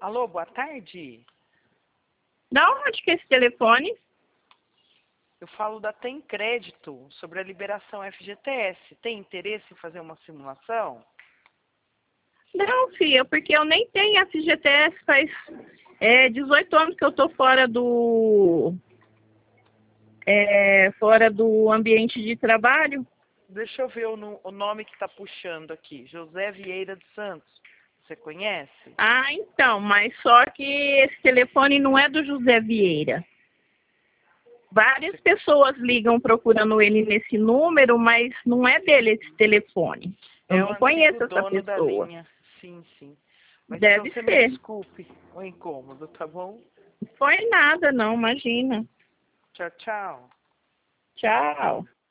Alô, boa tarde. Da onde que é esse telefone? Eu falo da Tem Crédito sobre a liberação FGTS. Tem interesse em fazer uma simulação? Não, filha, porque eu nem tenho FGTS, faz 18 anos que eu tô fora do ambiente de trabalho. Deixa eu ver o nome que está puxando aqui. José Vieira dos Santos. Você conhece? Ah, então, mas só que esse telefone não é do José Vieira. Várias pessoas ligam procurando ele nesse número, mas não é dele esse telefone. Eu É o não antigo conheço essa dono da pessoa. linha. Sim, sim. Mas então Deve você me ser. desculpe o incômodo, tá bom? Foi nada, não, imagina. Tchau, tchau. Tchau.